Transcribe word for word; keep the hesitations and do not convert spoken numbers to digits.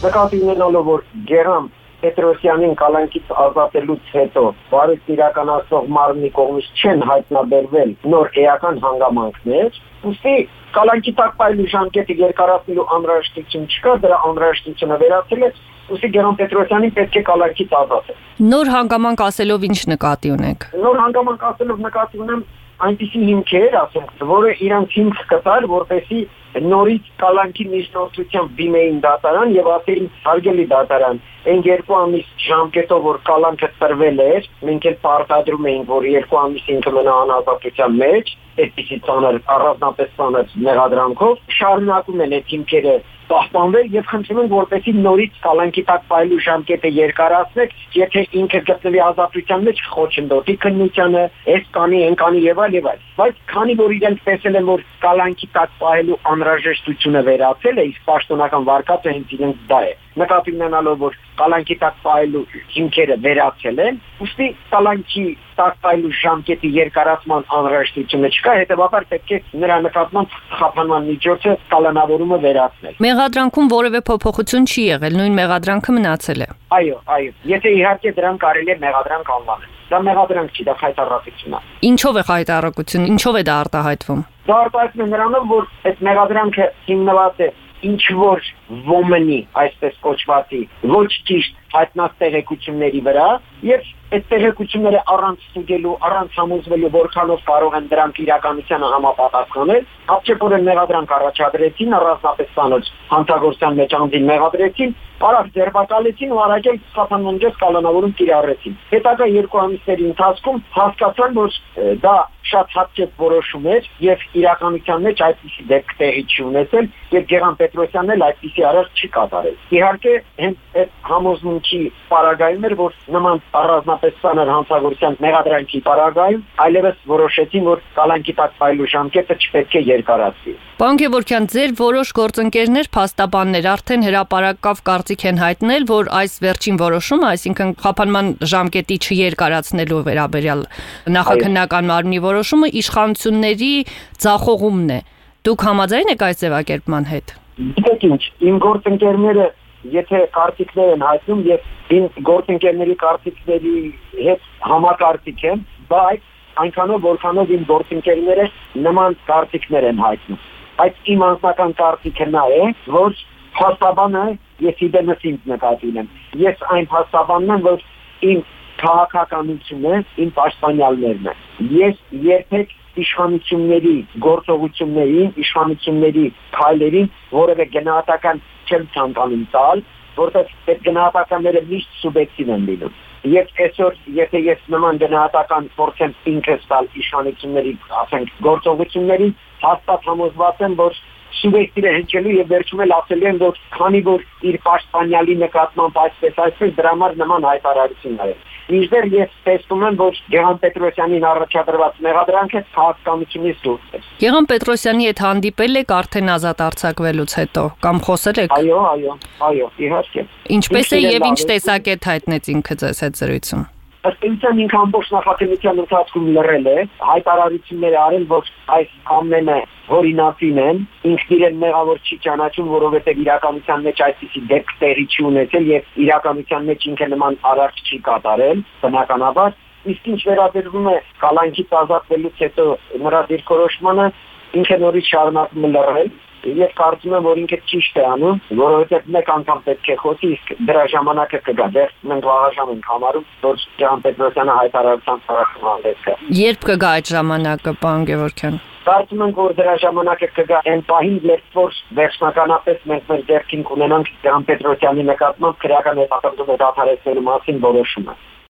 Նկատի ունենալով որ Գերամ Պետրոսյանին կալանքից ազատելուց հետո բարույթ իրականացող մարմնի կողմից չեն հայտնաբերվել նոր էական հանգամանքներ, ուստի կալանքի տակ պահելու ժամկետը երկարացնելու անհրաժեշտություն չկա, դրա անհրաժեշտությունը վերացել է, ուստի Գերամ Պետրոսյանին պետք է կալանքից ազատել։ Նոր հանգամանք ասելով ինչ նկատի ունեք։ Նոր հանգամանք ասելով նկատի ունեմ այնպիսի հիմքեր, ասենք, որը իրանք հիմք կտար, որպեսզի նորից կալանքի միջնորդությամբ դիմեին դատարան եւ ասեին հարգելի դատարան, այն երկու ամիս ժամկետով որ կալանքը տրվել էր, մենք էլ պարտադրում էինք, որ երկու ամիս ինքը մնա անազատության մեջ, այդպիսի ծանր, առանձնապես ծանր մեղադրանքով, շարունակում են այդ հիմքերը պահպանվել եւ խնդրում են որպեսզի նորից կալանքի տակ պահելու ժամկետը երկարացնեք, եթե ինքը գտնվի ազատության մեջ խոչընդոտի քննությանը, այս կանի, այն կանի եւ այլ եւ այլ։ Բայց քանի որ իրենք տեսել են, որ կալանքի տակ պահելու անհրաժեշտությունը վերացել է, իսկ պաշտոնական վարկածը հենց իրենց դա է։ Նկատի ունենալով որ կալանքի տակ պահելու հիմքերը վերացել են, ուստի կալանքի տակ պահելու ժամկետի երկարացման անհրաժեշտությունը չկա, հետեւաբար պետք է նրա նկատմամբ խափանման միջոցը կալանավորումը վերացնել։ Մեղադրանքում որևէ փոփոխություն չի եղել, նույն մեղադրանքը մնացել է։ Այո, այո։ Եթե իհարկե դրան կարելի է մեղադրանք անվանել։ Դա մեղադրանք չի, դա խայտառակություն է։ Ինչով է խայտառակություն, ինչով է դա արտահայտվում։ Դա արտահայտվում է նրանով, որ այդ մեղադրանքը հիմնված է ինչ որ ոմնի, այսպես կոչվածի, ոչ ճիշտ հայտնած տեղեկությունների վրա եւ այդ տեղեկությունները առանց ստուգելու, առանց համոզվելու որքանով կարող են դրանք իրականությանը համապատասխանել, հապճեպորեն մեղադրանք առաջադրեցին, առանձնապես ցանոց հանցագործության մեջ անդին մեղադրեցին, արագ ձերբակալեցին ու արագել խափանմունջով կալանավորում կիրառեցին։ Հետագա երկու ամիսների ընթացքում հասկացան, որ դա շատ հապճեպ որոշում էր եւ իրականության մեջ այդպիսի դեպք տեղի չի ունեցել եւ Գերամ Պետրոսյանն էլ այդպիսի արարք չի կատարել։ Իհարկե, հենց այդ համոզմունքի պարագայում էր, որ նման առանձնապես ցաներ հանցագործության մեղադրանքի պարագայում այլևս որոշեցին, որ կալանքի տակ պահելու ժամկետը չպետք է երկարացվի։ Պարոն Գևորգյան, ձեր որոշ գործընկերներ, փաստաբաններ արդեն հրապարակավ կարծիք են հայտնել, որ այս վերջին որոշումը, այսինքն խափանման ժամկետի չերկարացնելու վերաբերյալ նախաքննական մարմնի որոշումը իշխանությունների ձախողումն է։ Դուք համաձայն եք այս ձևակերպման հետ։ Գիտեք ինչ, իմ գործընկերները եթե կարծիքներ են հայտնում եւ իմ գործընկերների կարծիքների հետ համակարծիք են, բայց այնքանով որքանով իմ գործընկերները նման կարծիքներ են հայտնում։ Բայց իմ անձնական կարծիքը նա է, որ փաստաբանը ես իդեմս ինձ նկատի ունեմ։ Ես այն փաստաբանն եմ, որ իմ քաղաքականությունը իմ պաշտպանյալներն են։ Ես երբեք իշխանությունների գործողություններին, իշխանությունների քայլերին որևէ գնահատական չեմ ցանկանում տալ, որտեղ այդ գնահատականները միշտ սուբյեկտիվ են լինում։ Եվ այսօր, եթե ես նման գնահատական փորձեմ ինքս տալ իշխանությունների, ասենք, գործողություններին, հաստատ համոզված եմ, որ սուբյեկտիվ է հնչելու եւ վերջում էլ ասելու եմ, որ քանի որ իր պաշտպանյալի նկատմամբ այսպես այսպես դրա համար նման հայտարարություն արել։ Մինչդեռ ես տեսնում եմ, որ Գերամ Պետրոսյանին առաջադրված մեղադրանքը քաղաքականությունից դուրս է։ Գերամ Պետրոսյանի հետ հանդիպել եք արդեն ազատ արձակվելուց հետո կամ խոսել եք։ Այո, այո, այո, իհարկե։ Ինչպես է եւ ինչ տեսակետ հայտնեց ինքը ձեզ հետ զրույցում։ Ըստ ինքն ինքը ամբողջ նախաքննության ընթացքում լռել է, հայտարարություններ արել, որ այս ամենը օրինացին են, ինքն իրեն մեղավոր չի ճանաչում, որովհետև իրականության մեջ այսպիսի դեպք տեղի չի ունեցել եւ իրականության մեջ ինքը նման արարք չի կատարել, բնականաբար, իսկ ինչ վերաբերվում է կալանքից ազատվելուց հետո նրա դիրքորոշմանը, ինքը նորից շարունակում է լռել եւ կարծում եմ, որ ինքը ճիշտ է անում, որովհետեւ մեկ անգամ պետք է խոսի, իսկ դրա ժամանակը կգա, դեռ մենք վաղաժամ ենք համարում, որ Գերամ Պետրոսյանը հայտարարության ծառայության է։ Երբ կգա այդ ժամանակը, պարոն Գևորգյան։ Կարծում ենք, որ դրա ժամանակը կգա այն պահին, երբ որ վերջնականապես մենք մեր ձեռքին կունենանք Գերամ Պետրոսյանի նկատմամբ քրեական հետապնդում դադարեցնելու մասին որոշումը։